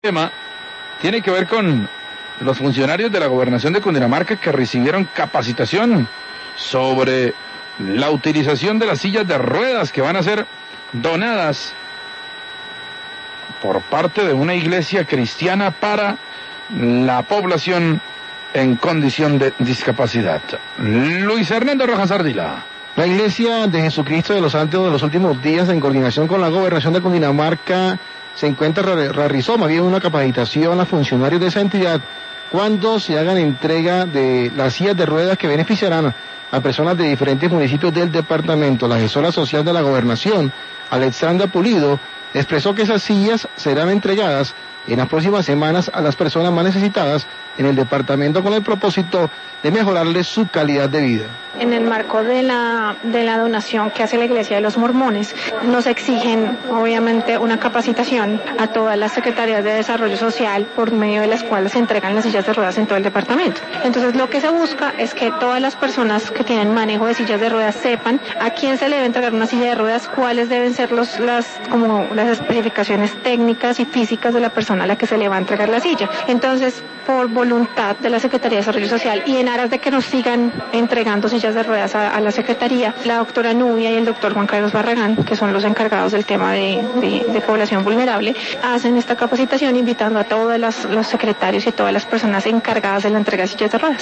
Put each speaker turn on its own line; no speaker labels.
tema tiene que ver con los funcionarios de la gobernación de Cundinamarca que recibieron capacitación sobre la utilización de las sillas de ruedas que van a ser donadas por parte de una iglesia cristiana para la población en condición de discapacidad. Luis Hernando Rojas Ardila.
La Iglesia de Jesucristo de los Santos de los Últimos Días, en coordinación con la gobernación de Cundinamarca, realizó más bien una capacitación a funcionarios de esa entidad cuando se hagan entrega de las sillas de ruedas que beneficiarán a personas de diferentes municipios del departamento. La gestora social de la gobernación, Alexandra Pulido, expresó que esas sillas serán entregadas en las próximas semanas a las personas más necesitadas en el departamento con el propósito de mejorarles su calidad de vida.
En el marco de la donación que hace la Iglesia de los Mormones, nos exigen obviamente una capacitación a todas las secretarías de desarrollo social por medio de las cuales se entregan las sillas de ruedas en todo el departamento. Entonces lo que se busca es que todas las personas que tienen manejo de sillas de ruedas sepan a quién se le debe entregar una silla de ruedas, cuáles deben ser las especificaciones técnicas y físicas de la persona a la que se le va a entregar la silla. Entonces, por voluntad de la Secretaría de Desarrollo Social y en aras de que nos sigan entregando sillas de ruedas a la Secretaría, la doctora Nubia y el doctor Juan Carlos Barragán, que son los encargados del tema de población vulnerable, hacen esta capacitación invitando a todos los secretarios y todas las personas encargadas de la entrega de sillas de ruedas.